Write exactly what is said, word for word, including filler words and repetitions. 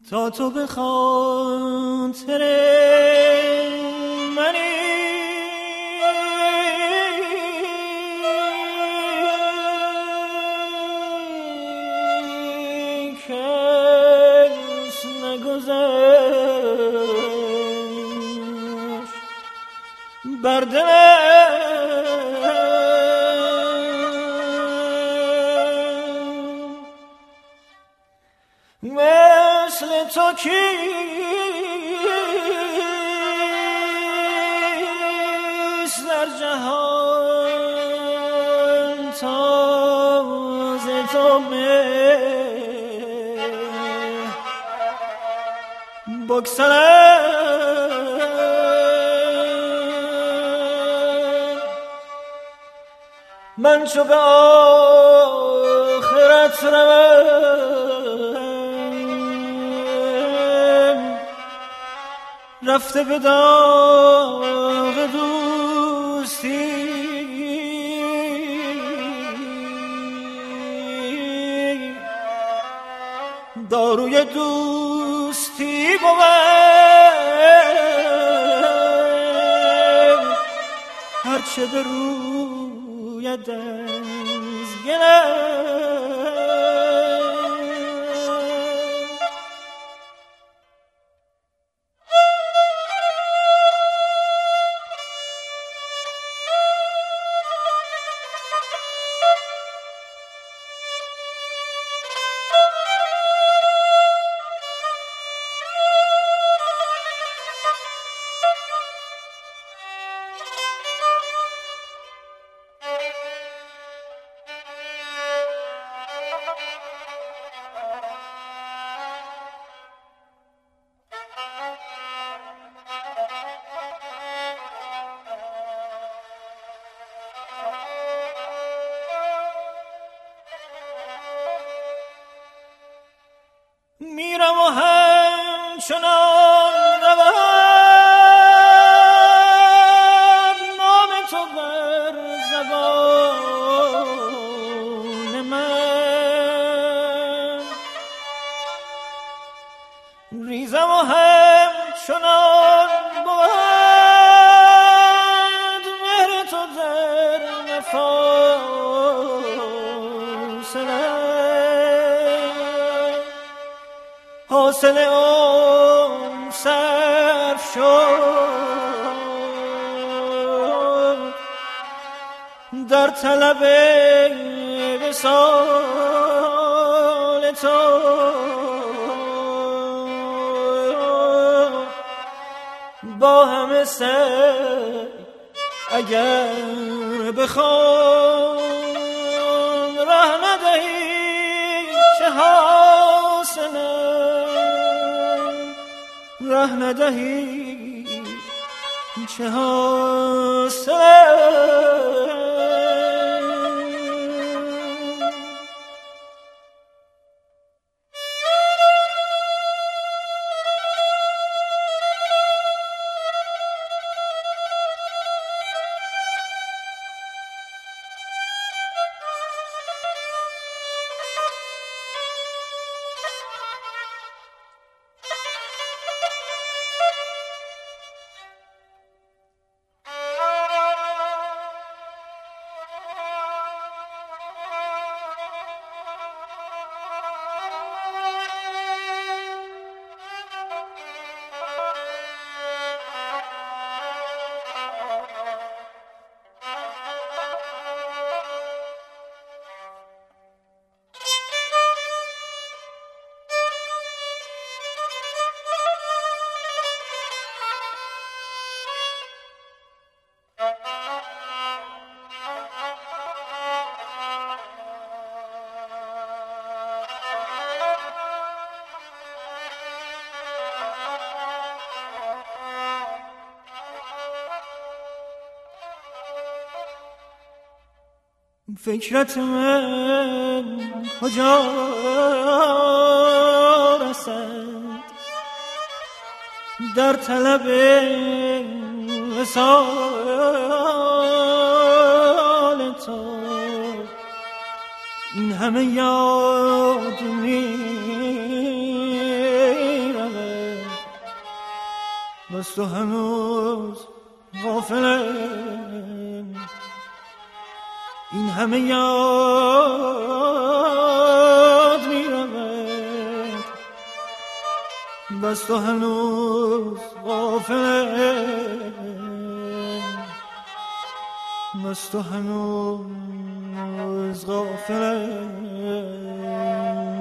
تا تو به خاطر منی کس نگذشت بر دلم مثل تو کیست در جهان تازه تو مه بگسلم من چو به آخرت روم رفته به داغ دوستی داروی دوستی بود هرچه به رویت از گلم میرم و همچنان روم نام تو بر زبان من ریزم و همچنان بود مهر تو در نفاسم حاصل اون صرف شد در طلب وصال تو با همه سعی اگر بخوام راه ندهی چه حاصله راه ندهی چه حاصل فکرت من کجا رسد در طلب وصال تو این همه یاد می بس تو هنوز غافله این همه یاد میرود بس تو هنوز غافله بس تو هنوز غافله